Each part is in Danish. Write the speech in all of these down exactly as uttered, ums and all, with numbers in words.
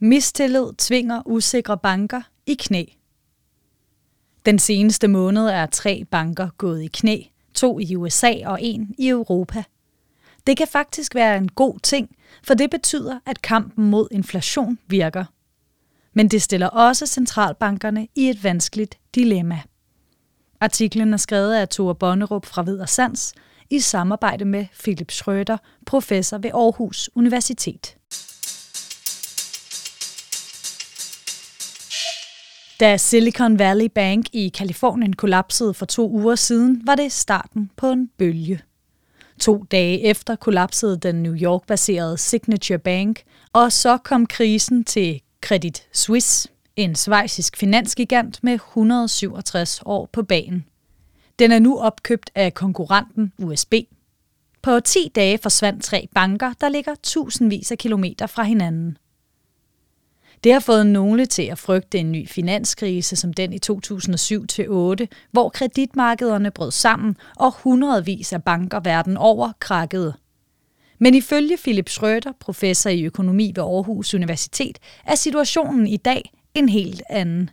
Mistillid tvinger usikre banker i knæ. Den seneste måned er tre banker gået i knæ, to i U S A og en i Europa. Det kan faktisk være en god ting, for det betyder, at kampen mod inflation virker. Men det stiller også centralbankerne i et vanskeligt dilemma. Artiklen er skrevet af Tore Bonnerup fra Vidersands i samarbejde med Philip Schröder, professor ved Aarhus Universitet. Da Silicon Valley Bank i Californien kollapsede for to uger siden, var det starten på en bølge. To dage efter kollapsede den New York-baserede Signature Bank, og så kom krisen til Credit Suisse, en schweizisk finansgigant med et hundrede og syvogtres år på bagen. Den er nu opkøbt af konkurrenten U S B. På ti dage forsvandt tre banker, der ligger tusindvis af kilometer fra hinanden. Det har fået nogle til at frygte en ny finanskrise som den i to tusind og syv til otte, hvor kreditmarkederne brød sammen og hundredvis af banker verden over krakkede. Men ifølge Philip Schröder, professor i økonomi ved Aarhus Universitet, er situationen i dag en helt anden.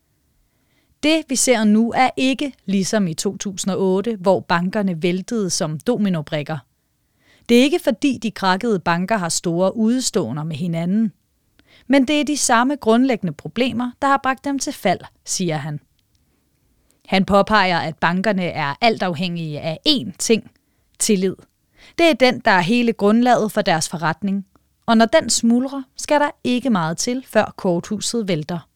Det vi ser nu er ikke ligesom i to tusind og otte, hvor bankerne væltede som dominobrikker. Det er ikke fordi de krakkede banker har store udeståender med hinanden. Men det er de samme grundlæggende problemer, der har bragt dem til fald, siger han. Han påpeger, at bankerne er altafhængige af én ting, tillid. Det er den, der er hele grundlaget for deres forretning. Og når den smuldrer, skal der ikke meget til, før korthuset vælter.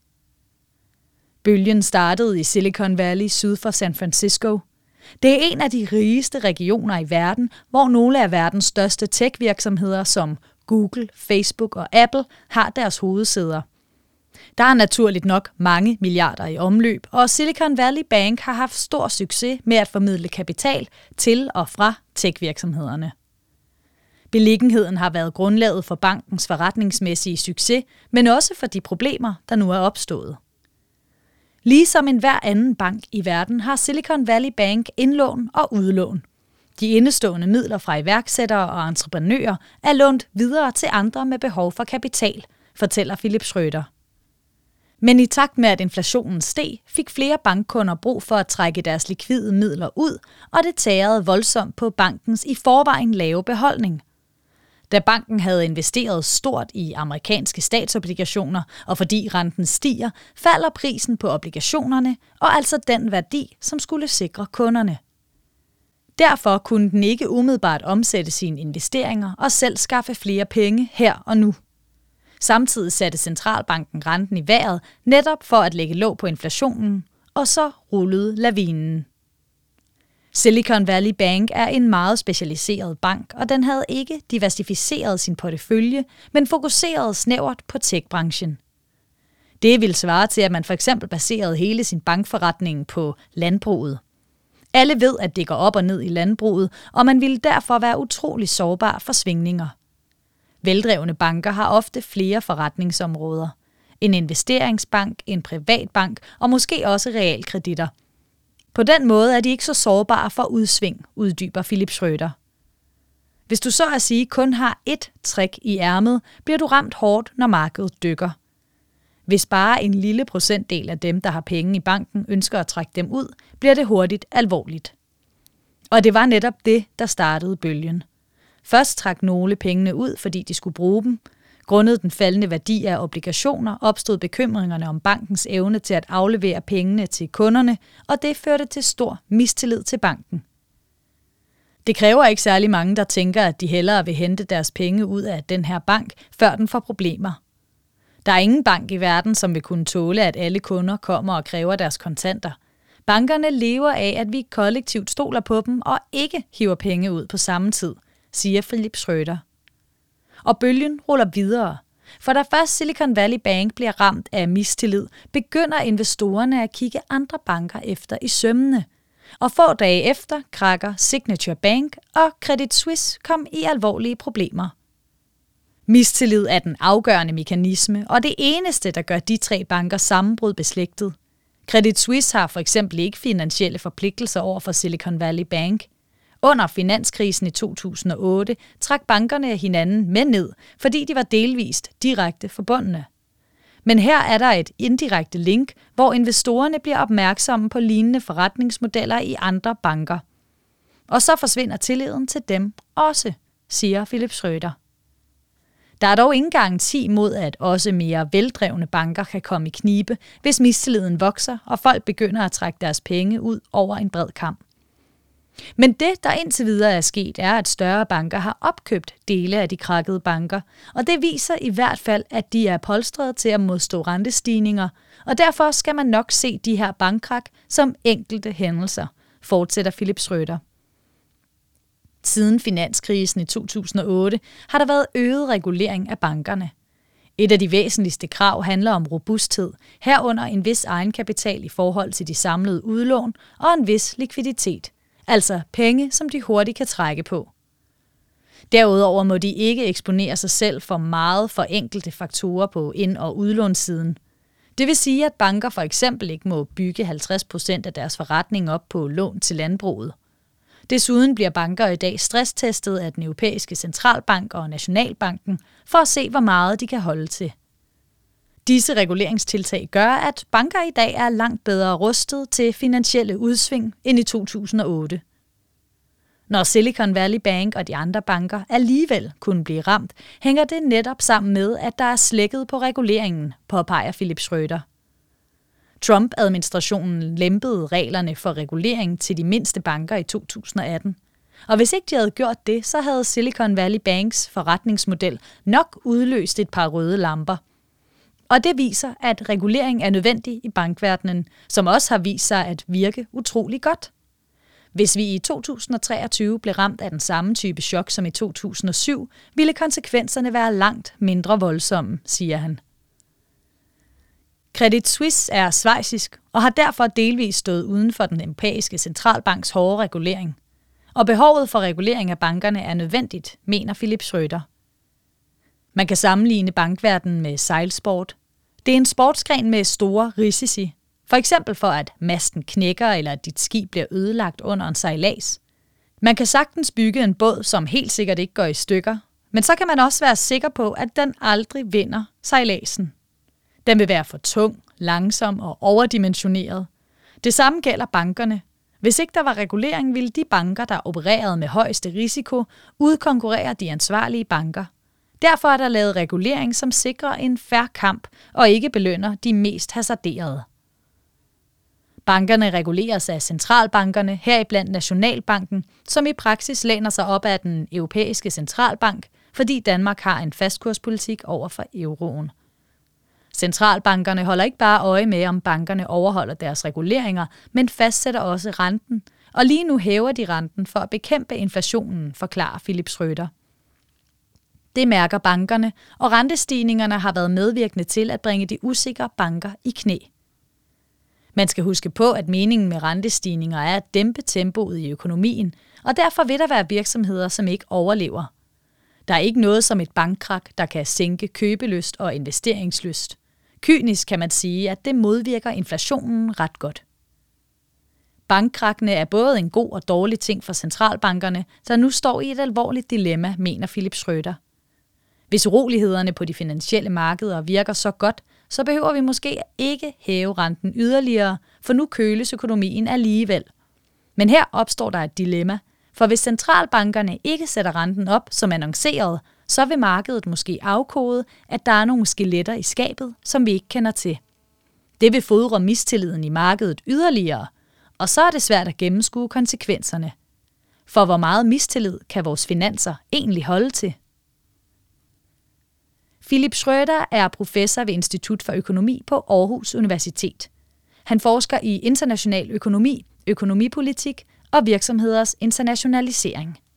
Bølgen startede i Silicon Valley syd for San Francisco. Det er en af de rigeste regioner i verden, hvor nogle af verdens største tech-virksomheder som Google, Facebook og Apple har deres hovedsæder. Der er naturligt nok mange milliarder i omløb, og Silicon Valley Bank har haft stor succes med at formidle kapital til og fra tech-virksomhederne. Beliggenheden har været grundlaget for bankens forretningsmæssige succes, men også for de problemer, der nu er opstået. Ligesom enhver anden bank i verden har Silicon Valley Bank indlån og udlån. De indestående midler fra iværksættere og entreprenører er lånt videre til andre med behov for kapital, fortæller Philip Schröder. Men i takt med, at inflationen steg, fik flere bankkunder brug for at trække deres likvide midler ud, og det tærede voldsomt på bankens i forvejen lave beholdning. Da banken havde investeret stort i amerikanske statsobligationer, og fordi renten stiger, falder prisen på obligationerne, og altså den værdi, som skulle sikre kunderne. Derfor kunne den ikke umiddelbart omsætte sine investeringer og selv skaffe flere penge her og nu. Samtidig satte centralbanken renten i vejret netop for at lægge låg på inflationen, og så rullede lavinen. Silicon Valley Bank er en meget specialiseret bank, og den havde ikke diversificeret sin portefølje, men fokuseret snævert på tech-branchen. Det ville svare til, at man for eksempel baserede hele sin bankforretning på landbruget. Alle ved, at det går op og ned i landbruget, og man ville derfor være utrolig sårbar for svingninger. Veldrevne banker har ofte flere forretningsområder. En investeringsbank, en privatbank og måske også realkreditter. På den måde er de ikke så sårbare for udsving, uddyber Philip Schröder. Hvis du så at sige kun har ét trick i ærmet, bliver du ramt hårdt, når markedet dykker. Hvis bare en lille procentdel af dem, der har penge i banken, ønsker at trække dem ud, bliver det hurtigt alvorligt. Og det var netop det, der startede bølgen. Først trak nogle pengene ud, fordi de skulle bruge dem. Grundet den faldende værdi af obligationer opstod bekymringerne om bankens evne til at aflevere pengene til kunderne, og det førte til stor mistillid til banken. Det kræver ikke særlig mange, der tænker, at de hellere vil hente deres penge ud af den her bank, før den får problemer. Der er ingen bank i verden, som vil kunne tåle, at alle kunder kommer og kræver deres kontanter. Bankerne lever af, at vi kollektivt stoler på dem og ikke hiver penge ud på samme tid, siger Philip Schröder. Og bølgen ruller videre. For da først Silicon Valley Bank bliver ramt af mistillid, begynder investorerne at kigge andre banker efter i sømmene. Og få dage efter krakker Signature Bank, og Credit Suisse kom i alvorlige problemer. Mistillid er den afgørende mekanisme, og det eneste, der gør de tre banker sammenbrud beslægtet. Credit Suisse har for eksempel ikke finansielle forpligtelser over for Silicon Valley Bank. Under finanskrisen i to tusind og otte trak bankerne hinanden med ned, fordi de var delvist direkte forbundne. Men her er der et indirekte link, hvor investorerne bliver opmærksomme på lignende forretningsmodeller i andre banker. Og så forsvinder tilliden til dem også, siger Philipp Schröder. Der er dog ingen garanti mod, at også mere veldrevne banker kan komme i knibe, hvis mistilliden vokser, og folk begynder at trække deres penge ud over en bred kam. Men det, der indtil videre er sket, er, at større banker har opkøbt dele af de krakkede banker, og det viser i hvert fald, at de er polstrede til at modstå rentestigninger, og derfor skal man nok se de her bankkrak som enkelte hændelser, fortsætter Philipp Schröder. Siden finanskrisen i to tusind og otte har der været øget regulering af bankerne. Et af de væsentligste krav handler om robusthed, herunder en vis egenkapital i forhold til de samlede udlån og en vis likviditet, altså penge, som de hurtigt kan trække på. Derudover må de ikke eksponere sig selv for meget for enkelte faktorer på ind- og udlånssiden. Det vil sige, at banker for eksempel ikke må bygge halvtreds procent af deres forretning op på lån til landbruget. Desuden bliver banker i dag stresstestet af den europæiske centralbank og Nationalbanken for at se, hvor meget de kan holde til. Disse reguleringstiltag gør, at banker i dag er langt bedre rustet til finansielle udsving end i to tusind og otte. Når Silicon Valley Bank og de andre banker alligevel kunne blive ramt, hænger det netop sammen med, at der er slækket på reguleringen, påpeger Philipp Schröder. Trump-administrationen lempede reglerne for regulering til de mindste banker i to tusind og atten. Og hvis ikke de havde gjort det, så havde Silicon Valley Banks forretningsmodel nok udløst et par røde lamper. Og det viser, at regulering er nødvendig i bankverdenen, som også har vist sig at virke utrolig godt. Hvis vi i to tusind og treogtyve blev ramt af den samme type chok som i to tusind og syv, ville konsekvenserne være langt mindre voldsomme, siger han. Credit Suisse er schweizisk og har derfor delvis stået uden for den europæiske centralbanks hårde regulering. Og behovet for regulering af bankerne er nødvendigt, mener Philipp Schröder. Man kan sammenligne bankverdenen med sejlsport. Det er en sportsgren med store risici. For eksempel for, at masten knækker eller at dit skib bliver ødelagt under en sejlads. Man kan sagtens bygge en båd, som helt sikkert ikke går i stykker, men så kan man også være sikker på, at den aldrig vinder sejladsen. Den vil være for tung, langsom og overdimensioneret. Det samme gælder bankerne. Hvis ikke der var regulering, ville de banker, der opererede med højeste risiko, udkonkurrere de ansvarlige banker. Derfor er der lavet regulering, som sikrer en fair kamp og ikke belønner de mest hasarderede. Bankerne reguleres af centralbankerne, heriblandt Nationalbanken, som i praksis læner sig op af den europæiske centralbank, fordi Danmark har en fastkurspolitik over for euroen. Centralbankerne holder ikke bare øje med, om bankerne overholder deres reguleringer, men fastsætter også renten, og lige nu hæver de renten for at bekæmpe inflationen, forklarer Philipp Schröder. Det mærker bankerne, og rentestigningerne har været medvirkende til at bringe de usikre banker i knæ. Man skal huske på, at meningen med rentestigninger er at dæmpe tempoet i økonomien, og derfor vil der være virksomheder, som ikke overlever. Der er ikke noget som et bankkrak, der kan sænke købelyst og investeringslyst. Kynisk kan man sige, at det modvirker inflationen ret godt. Bankkrakkene er både en god og dårlig ting for centralbankerne, der nu står i et alvorligt dilemma, mener Philipp Schröder. Hvis urolighederne på de finansielle markeder virker så godt, så behøver vi måske ikke hæve renten yderligere, for nu køles økonomien alligevel. Men her opstår der et dilemma, for hvis centralbankerne ikke sætter renten op som annonceret, så vil markedet måske afkode, at der er nogle skeletter i skabet, som vi ikke kender til. Det vil fodre mistilliden i markedet yderligere, og så er det svært at gennemskue konsekvenserne. For hvor meget mistillid kan vores finanser egentlig holde til? Philipp Schröder er professor ved Institut for Økonomi på Aarhus Universitet. Han forsker i international økonomi, økonomipolitik og virksomheders internationalisering.